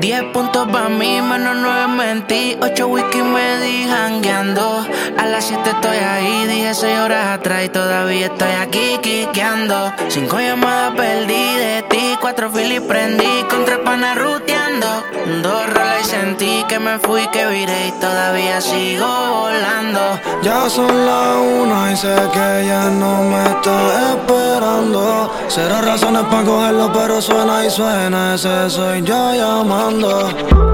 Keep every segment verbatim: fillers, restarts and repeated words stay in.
Diez puntos pa' mí, menos nueve mentí. Ocho whisky me di jangueando. A las siete estoy ahí, dije seis horas atrás y todavía estoy aquí quiqueando. Cinco llamadas perdí de ti, cuatro filis prendí, con tres panas ruteando. Dos rolas y sentí que me fui, que viré y todavía sigo volando. Ya son las una y sé que ya no me está esperando. Cero razones para cogerlo, pero suena y suena. Ese soy yo llamando.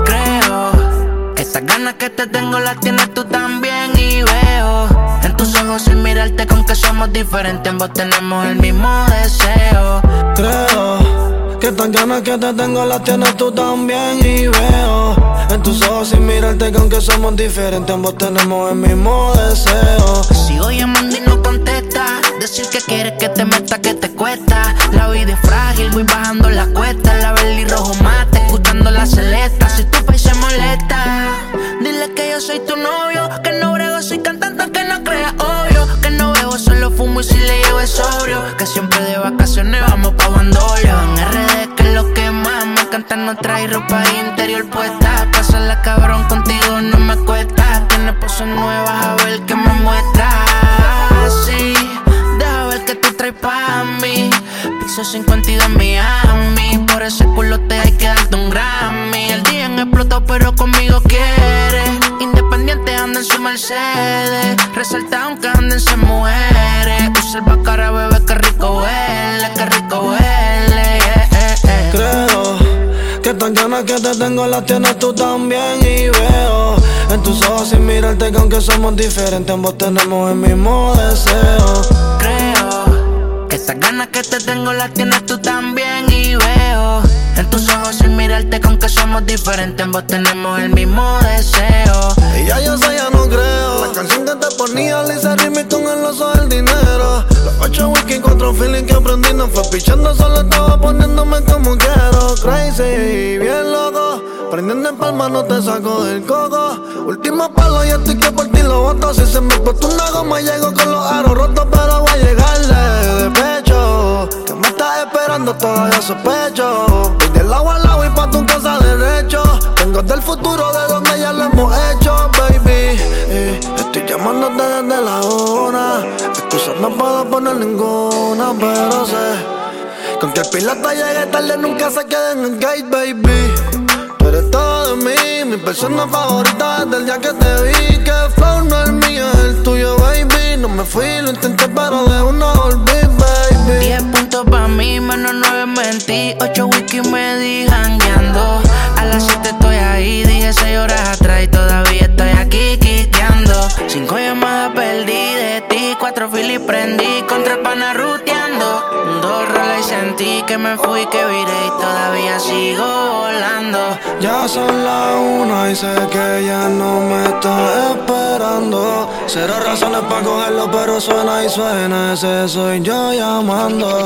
Creo que estas ganas que te tengo las tienes tú también. Y veo en tus ojos sin mirarte con que somos diferentes. Ambos tenemos el mismo deseo. Creo que estas ganas que te tengo las tienes tú también. Y veo en tus ojos sin mirarte que aunque somos diferentes, ambos tenemos el mismo deseo. Sigo llamando y no contesta. Decir que quieres que te meta, que te cuesta. La vida es frágil, voy bajando la cuesta. La verde y rojo mate, escuchando la celesta. Si tu país se molesta, dile que yo soy tu novio. Que no brego, soy cantante, que no creas obvio. Que no bebo, solo fumo y si le llevo es sobrio. Que siempre de vacaciones vamos pa' Bandolio. En R D que es lo que más me encanta, no trae ropa interior puesta. Pasarla cabrón, contigo no me cuesta. Tienes poses nuevas, a ver qué me muestras. Sí, deja ver que tú traes pa' mí. Piso cincuenta y dos Miami. Por ese culo te hay que darte un Grammy. El día en explotó pero conmigo quiere. Independiente anda en su Mercedes. Resalta aunque anden sin mujeres. Usa el bacara, bebé, que rico huele. Que rico huele, yeah, yeah, yeah. Creo que estas ganas que te tengo las tienes tú también. Y veo en tus ojos sin mirarte que aunque somos diferentes, ambos tenemos el mismo deseo. Creo que estas ganas que te tengo las tienes tú también. Y veo en tus ojos sin mirarte que aunque somos diferentes, ambos tenemos el mismo deseo. Y ya yo sé, ya no creo. La canción que te ponía Lisa Rimi con el oso del dinero. Los ocho whisky, cuatro feeling que aprendí. No fue pichando, solo estaba poniéndome como quiero. Crazy, bien loco. Prendiendo en palma no te saco del coco. Último palo y estoy que por ti lo boto. Si se me explotó una goma llego con los aros rotos. Pero voy a llegarle de pecho. Que me estás esperando todavía sospecho. Voy del agua al agua y pa' tu casa derecho. Vengo del futuro de donde ya lo hemos hecho, baby. eh, Estoy llamándote desde la hora. Excusas no puedo poner ninguna, pero sé con que el piloto llegue tarde nunca se quede en el gate, baby. Tú eres todo de mí, mi persona favorita desde el día que te vi. Que flow no es mío, es el tuyo, baby. No me fui, lo intenté pero de uno volví, baby. Diez puntos pa' mí, menos nueve mentí. Ocho whisky me di jangueando. A las siete estoy ahí, dije seis horas atrás y todavía estoy aquí quiqueando. Cinco llamadas perdí de ti, cuatro filis prendí, con tres panas ruteando. Dos rolas y sentí que me fui, que viré y todavía sigo volando. Ya son las una y sé que ya no me está esperando. Cero razones para cogerlo, pero suena y suena. Ese soy yo llamando.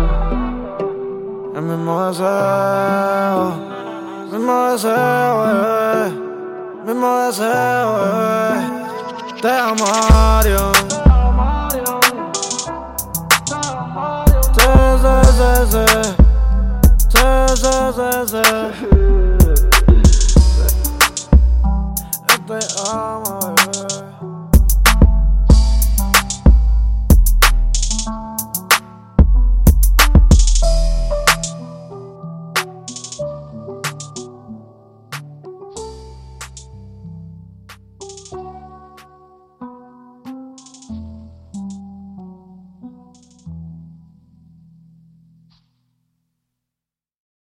El mismo deseo, mismo deseo, bebé. Mismo deseo, bebé. Te amo, Mario. Sí, sí, sí, sí. Sí, sí, sí, sí. Te amo.